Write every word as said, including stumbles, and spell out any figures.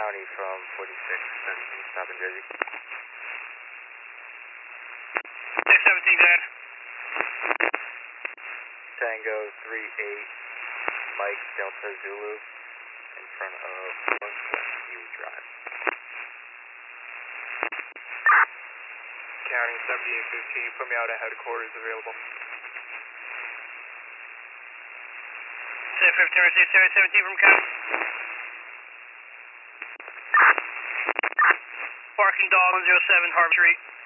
County from forty-six and stop in Jersey. six seventeen, Dad. Tango three eight, Mike Delta Zulu, in front of Northwestview Drive. County seventeen fifteen, put me out at headquarters available. fifteen received, seventeen from County. Parking dog one zero seven Harbor Street.